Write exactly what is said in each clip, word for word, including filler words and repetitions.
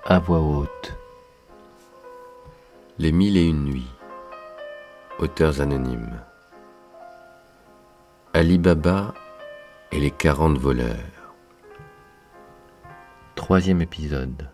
à voix haute. Les mille et une nuits. Auteurs anonymes. Ali Baba et les quarante voleurs. Troisième épisode.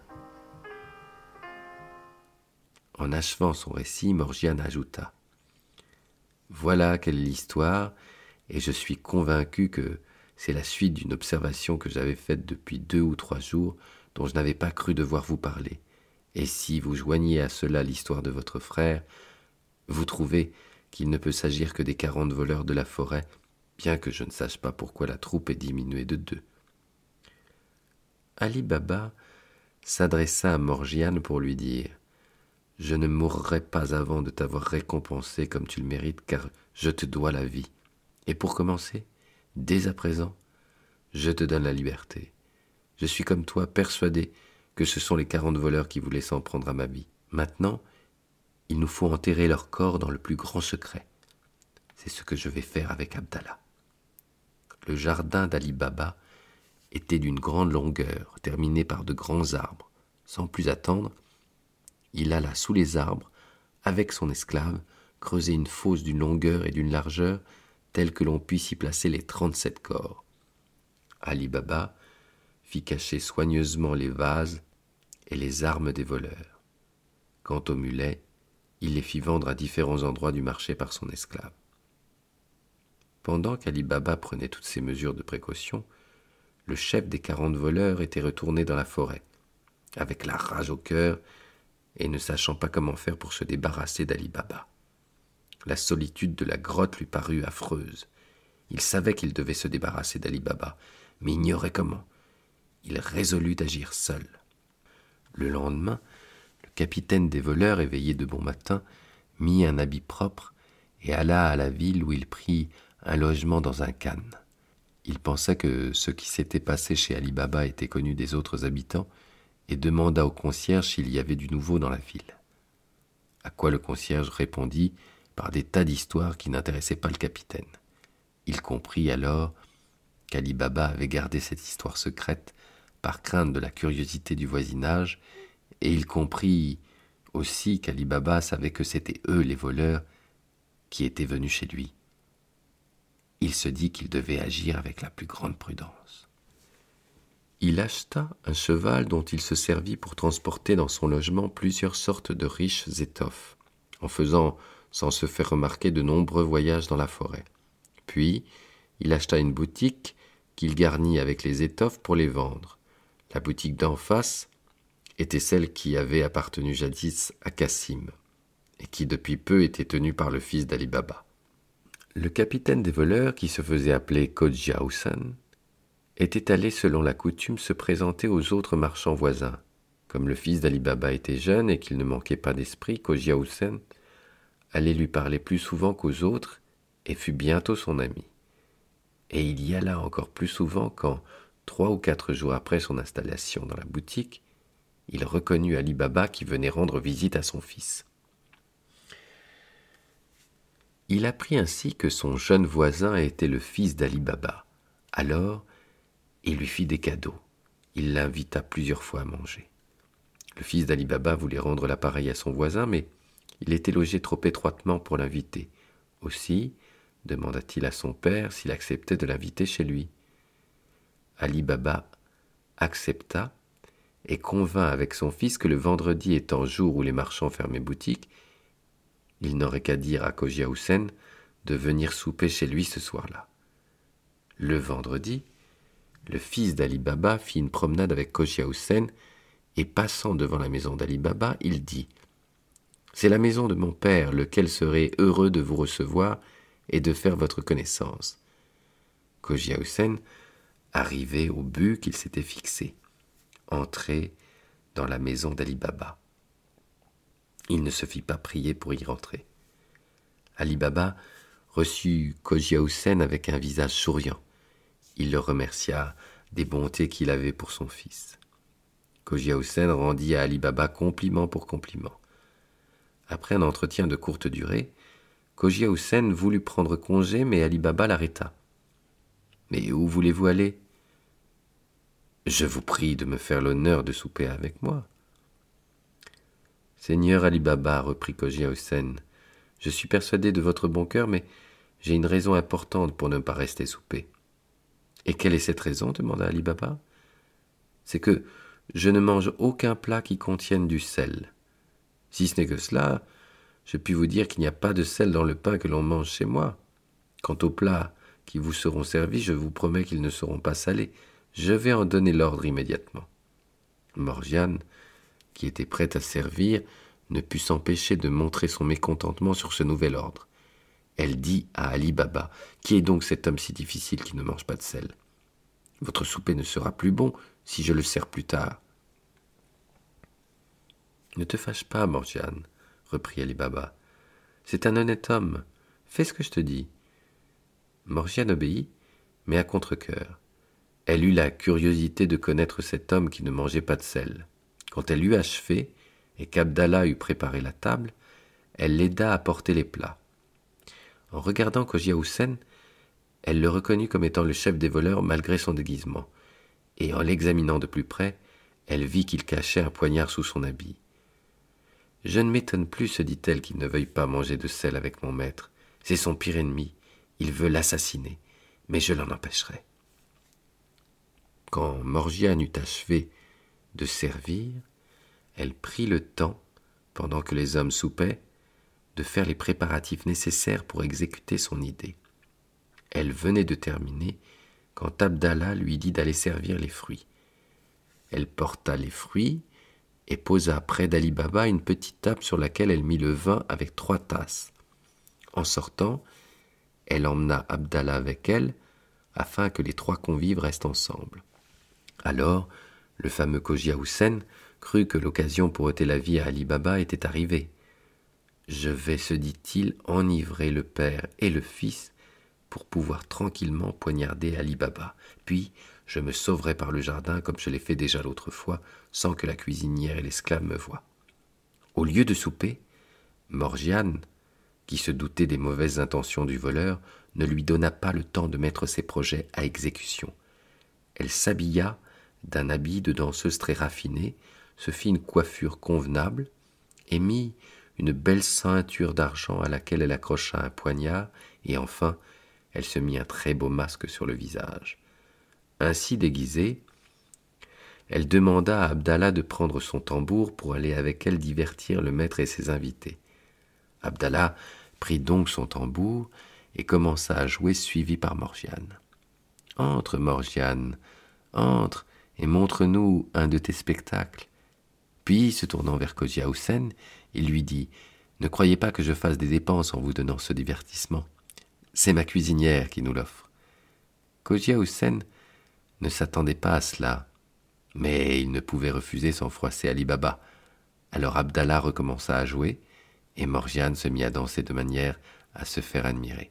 En achevant son récit, Morgiane ajouta : Voilà quelle est l'histoire, et je suis convaincu que c'est la suite d'une observation que j'avais faite depuis deux ou trois jours, dont je n'avais pas cru devoir vous parler. Et si vous joignez à cela l'histoire de votre frère, vous trouvez qu'il ne peut s'agir que des quarante voleurs de la forêt, bien que je ne sache pas pourquoi la troupe est diminuée de deux. Ali Baba s'adressa à Morgiane pour lui dire : Je ne mourrai pas avant de t'avoir récompensé comme tu le mérites, car je te dois la vie. Et pour commencer, dès à présent, je te donne la liberté. Je suis comme toi persuadé que ce sont les quarante voleurs qui voulaient s'en prendre à ma vie. Maintenant, il nous faut enterrer leur corps dans le plus grand secret. C'est ce que je vais faire avec Abdallah. Le jardin d'Ali Baba était d'une grande longueur, terminé par de grands arbres. Sans plus attendre, il alla sous les arbres, avec son esclave, creuser une fosse d'une longueur et d'une largeur telle que l'on puisse y placer les trente-sept corps. Ali Baba fit cacher soigneusement les vases et les armes des voleurs. Quant aux mulets, il les fit vendre à différents endroits du marché par son esclave. Pendant qu'Ali Baba prenait toutes ces mesures de précaution, le chef des quarante voleurs était retourné dans la forêt, avec la rage au cœur et ne sachant pas comment faire pour se débarrasser d'Ali Baba. La solitude de la grotte lui parut affreuse. Il savait qu'il devait se débarrasser d'Ali Baba, mais ignorait comment. Il résolut d'agir seul. Le lendemain, le capitaine des voleurs, éveillé de bon matin, mit un habit propre et alla à la ville où il prit un logement dans un khan. Il pensa que ce qui s'était passé chez Ali Baba était connu des autres habitants et demanda au concierge s'il y avait du nouveau dans la ville. À quoi le concierge répondit par des tas d'histoires qui n'intéressaient pas le capitaine. Il comprit alors qu'Ali Baba avait gardé cette histoire secrète par crainte de la curiosité du voisinage, et il comprit aussi qu'Ali Baba savait que c'étaient eux les voleurs qui étaient venus chez lui. Il se dit qu'il devait agir avec la plus grande prudence. Il acheta un cheval dont il se servit pour transporter dans son logement plusieurs sortes de riches étoffes, en faisant, sans se faire remarquer, de nombreux voyages dans la forêt. Puis, il acheta une boutique qu'il garnit avec les étoffes pour les vendre. La boutique d'en face était celle qui avait appartenu jadis à Cassim, et qui depuis peu était tenue par le fils d'Ali Baba. Le capitaine des voleurs, qui se faisait appeler Khoja Hussain, était allé selon la coutume se présenter aux autres marchands voisins. Comme le fils d'Ali Baba était jeune et qu'il ne manquait pas d'esprit, Khoja Hussain allait lui parler plus souvent qu'aux autres et fut bientôt son ami. Et il y alla encore plus souvent quand, trois ou quatre jours après son installation dans la boutique, il reconnut Ali Baba qui venait rendre visite à son fils. Il apprit ainsi que son jeune voisin était le fils d'Ali Baba. Alors, il lui fit des cadeaux. Il l'invita plusieurs fois à manger. Le fils d'Ali Baba voulait rendre l'appareil à son voisin, mais il était logé trop étroitement pour l'inviter. Aussi, demanda-t-il à son père s'il acceptait de l'inviter chez lui. Ali Baba accepta et convint avec son fils que le vendredi étant jour où les marchands fermaient boutique, il n'aurait qu'à dire à Khoja Hussain de venir souper chez lui ce soir-là. Le vendredi, le fils d'Ali Baba fit une promenade avec Khoja Hussain et passant devant la maison d'Ali Baba, il dit : « C'est la maison de mon père, lequel serait heureux de vous recevoir et de faire votre connaissance. » Khoja Hussain arrivait au but qu'il s'était fixé, entrer dans la maison d'Ali Baba. Il ne se fit pas prier pour y rentrer. Ali Baba reçut Khoja Hussain avec un visage souriant. Il le remercia des bontés qu'il avait pour son fils. Khoja Hussain rendit à Ali Baba compliment pour compliment. Après un entretien de courte durée, Khoja Hussain voulut prendre congé, mais Ali Baba l'arrêta. « Mais où voulez-vous aller ? » « Je vous prie de me faire l'honneur de souper avec moi. » Seigneur Ali Baba, reprit Cogia Haussen, je suis persuadé de votre bon cœur, mais j'ai une raison importante pour ne pas rester souper. Et quelle est cette raison demanda Ali Baba. C'est que je ne mange aucun plat qui contienne du sel. Si ce n'est que cela, je puis vous dire qu'il n'y a pas de sel dans le pain que l'on mange chez moi. Quant aux plats qui vous seront servis, je vous promets qu'ils ne seront pas salés. Je vais en donner l'ordre immédiatement. Morgiane, qui était prête à servir, ne put s'empêcher de montrer son mécontentement sur ce nouvel ordre. Elle dit à Ali Baba, « Qui est donc cet homme si difficile qui ne mange pas de sel ? Votre souper ne sera plus bon si je le sers plus tard. » « Ne te fâche pas, Morgiane, reprit Ali Baba. C'est un honnête homme. Fais ce que je te dis. » Morgiane obéit, mais à contre-cœur. Elle eut la curiosité de connaître cet homme qui ne mangeait pas de sel. Quand elle eut achevé, et qu'Abdallah eut préparé la table, elle l'aida à porter les plats. En regardant Cogia Haussen, elle le reconnut comme étant le chef des voleurs malgré son déguisement, et en l'examinant de plus près, elle vit qu'il cachait un poignard sous son habit. « Je ne m'étonne plus, se dit-elle, qu'il ne veuille pas manger de sel avec mon maître. C'est son pire ennemi, il veut l'assassiner, mais je l'en empêcherai. » Quand Morgiane eut achevé de servir, elle prit le temps, pendant que les hommes soupaient, de faire les préparatifs nécessaires pour exécuter son idée. Elle venait de terminer quand Abdallah lui dit d'aller servir les fruits. Elle porta les fruits et posa près d'Ali Baba une petite table sur laquelle elle mit le vin avec trois tasses. En sortant, elle emmena Abdallah avec elle, afin que les trois convives restent ensemble. Alors, le fameux Cogia Haussen crut que l'occasion pour ôter la vie à Ali Baba était arrivée. « Je vais, se dit-il, enivrer le père et le fils pour pouvoir tranquillement poignarder Ali Baba. Puis, je me sauverai par le jardin comme je l'ai fait déjà l'autre fois, sans que la cuisinière et l'esclave me voient. » Au lieu de souper, Morgiane, qui se doutait des mauvaises intentions du voleur, ne lui donna pas le temps de mettre ses projets à exécution. Elle s'habilla d'un habit de danseuse très raffiné, se fit une coiffure convenable et mit une belle ceinture d'argent à laquelle elle accrocha un poignard, et enfin, elle se mit un très beau masque sur le visage. Ainsi déguisée, elle demanda à Abdallah de prendre son tambour pour aller avec elle divertir le maître et ses invités. Abdallah prit donc son tambour et commença à jouer suivi par Morgiane. « Entre, Morgiane, entre et montre-nous un de tes spectacles. » Puis, se tournant vers Cogia Haussen, il lui dit « Ne croyez pas que je fasse des dépenses en vous donnant ce divertissement. C'est ma cuisinière qui nous l'offre. » Cogia Haussen ne s'attendait pas à cela, mais il ne pouvait refuser sans froisser Ali Baba. Alors Abdallah recommença à jouer, et Morgiane se mit à danser de manière à se faire admirer.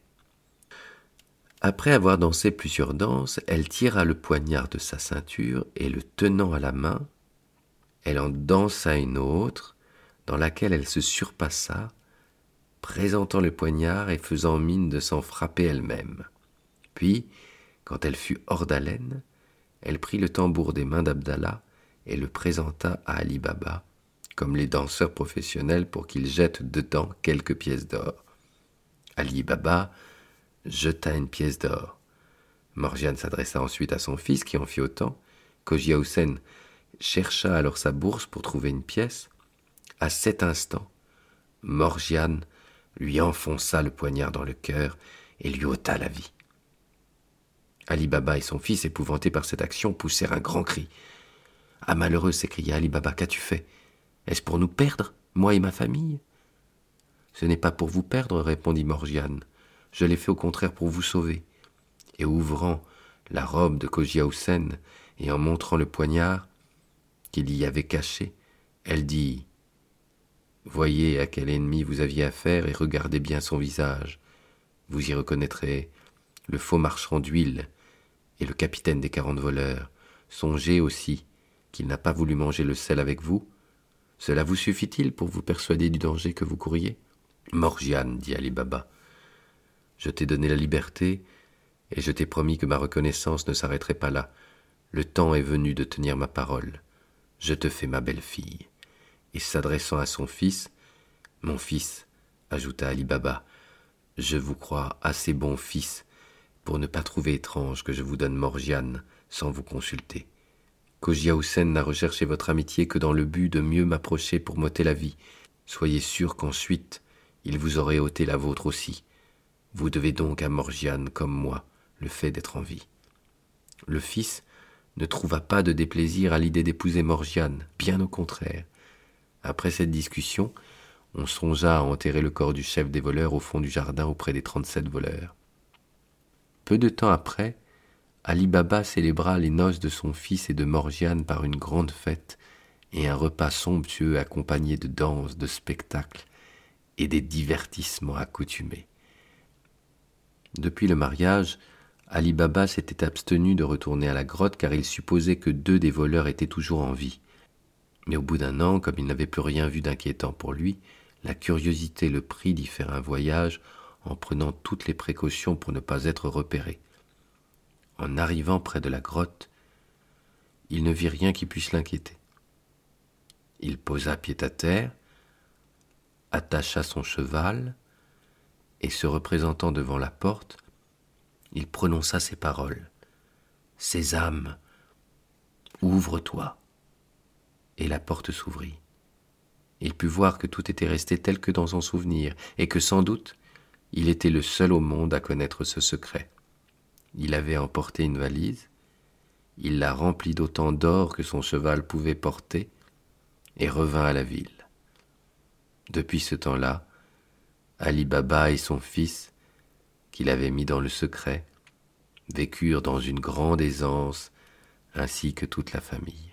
Après avoir dansé plusieurs danses, elle tira le poignard de sa ceinture et, le tenant à la main, elle en dansa une autre, dans laquelle elle se surpassa, présentant le poignard et faisant mine de s'en frapper elle-même. Puis, quand elle fut hors d'haleine, elle prit le tambour des mains d'Abdallah et le présenta à Ali Baba, comme les danseurs professionnels, pour qu'il jette dedans quelques pièces d'or. Ali Baba jeta une pièce d'or. Morgiane s'adressa ensuite à son fils, qui en fit autant. Cogia Haussen chercha alors sa bourse pour trouver une pièce. À cet instant, Morgiane lui enfonça le poignard dans le cœur et lui ôta la vie. Ali Baba et son fils, épouvantés par cette action, poussèrent un grand cri. « Ah, malheureux !» s'écria Ali Baba, « qu'as-tu fait ? Est-ce pour nous perdre, moi et ma famille ?»« Ce n'est pas pour vous perdre, » répondit Morgiane. « Je l'ai fait au contraire pour vous sauver. » Et ouvrant la robe de Cogia Haussen et en montrant le poignard qu'il y avait caché, elle dit « Voyez à quel ennemi vous aviez affaire et regardez bien son visage. Vous y reconnaîtrez le faux marchand d'huile et le capitaine des quarante voleurs. Songez aussi qu'il n'a pas voulu manger le sel avec vous. Cela vous suffit-il pour vous persuader du danger que vous couriez ? » « Morgiane, dit Ali Baba, je t'ai donné la liberté et je t'ai promis que ma reconnaissance ne s'arrêterait pas là. Le temps est venu de tenir ma parole. Je te fais ma belle-fille. et s'adressant à son fils, « Mon fils, ajouta Ali Baba, je vous crois assez bon fils pour ne pas trouver étrange que je vous donne Morgiane sans vous consulter. Cogia Houssen n'a recherché votre amitié que dans le but de mieux m'approcher pour m'ôter la vie. Soyez sûr qu'ensuite, il vous aurait ôté la vôtre aussi. Vous devez donc à Morgiane, comme moi, le fait d'être en vie. » Le fils ne trouva pas de déplaisir à l'idée d'épouser Morgiane, bien au contraire. Après cette discussion, on songea à enterrer le corps du chef des voleurs au fond du jardin auprès des trente-sept voleurs. Peu de temps après, Ali Baba célébra les noces de son fils et de Morgiane par une grande fête et un repas somptueux accompagné de danses, de spectacles et des divertissements accoutumés. Depuis le mariage, Ali Baba s'était abstenu de retourner à la grotte car il supposait que deux des voleurs étaient toujours en vie. Mais au bout d'un an, comme il n'avait plus rien vu d'inquiétant pour lui, la curiosité le prit d'y faire un voyage en prenant toutes les précautions pour ne pas être repéré. En arrivant près de la grotte, il ne vit rien qui puisse l'inquiéter. Il posa pied à terre, attacha son cheval, et se représentant devant la porte, il prononça ces paroles. « Sésame, ouvre-toi !» Et la porte s'ouvrit. Il put voir que tout était resté tel que dans son souvenir, et que sans doute, il était le seul au monde à connaître ce secret. Il avait emporté une valise, il la remplit d'autant d'or que son cheval pouvait porter, et revint à la ville. Depuis ce temps-là, Ali Baba et son fils, qu'il avait mis dans le secret, vécurent dans une grande aisance, ainsi que toute la famille.